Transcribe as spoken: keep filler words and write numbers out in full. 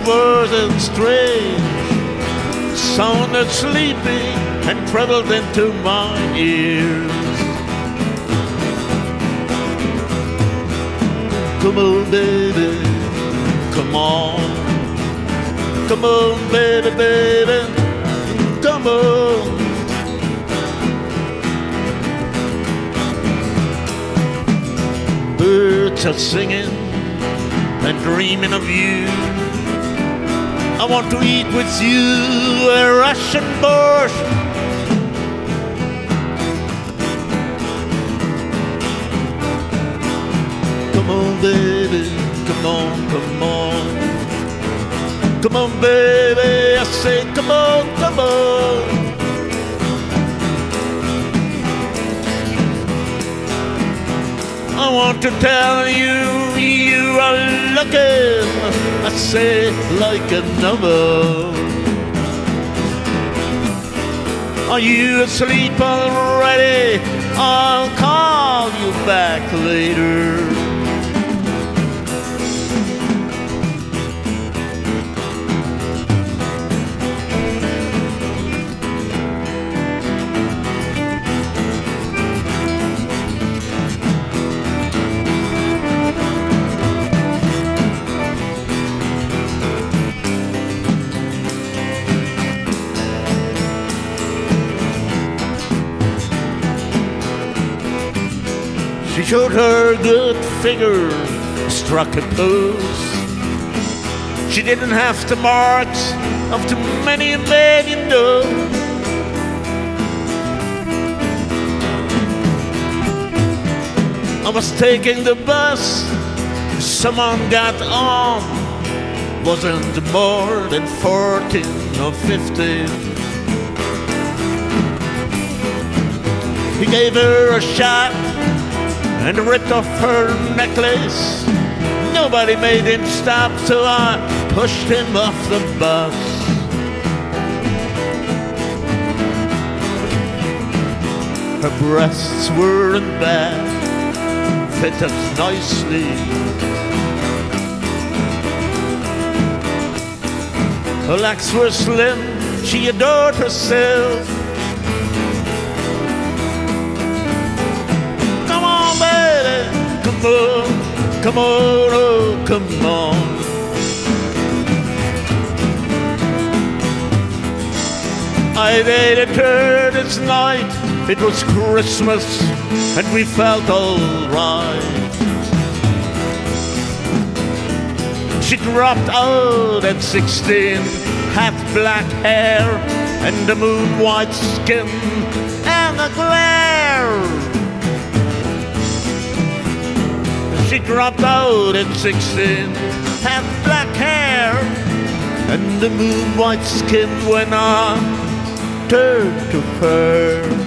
wasn't strange, sounded sleepy and traveled into my ears. Come on, baby, come on. Come on, baby, baby, come on. Birds are singing and dreaming of you. I want to eat with you a Russian borscht. Come on, baby, come on, come on. Come on, baby, I say, come on, come on. I want to tell you, you are looking, I say, like a novel. Are you asleep already? I'll call you back later. She showed her good figure, struck a pose. She didn't have the marks of too many men, you know. I was taking the bus, someone got on. Wasn't more than fourteen or fifteen. He gave her a shot and ripped off her necklace. Nobody made him stop, so I pushed him off the bus. Her breasts weren't bad, fitted nicely. Her legs were slim, she adored herself. Come on, come on, oh, come on. I dated her this night, it was Christmas, and we felt alright. She dropped out at sixteen, had black hair, and a moon-white skin, and a glare. She dropped out at sixteen, had black hair, and the moon-white skin when I turned to her.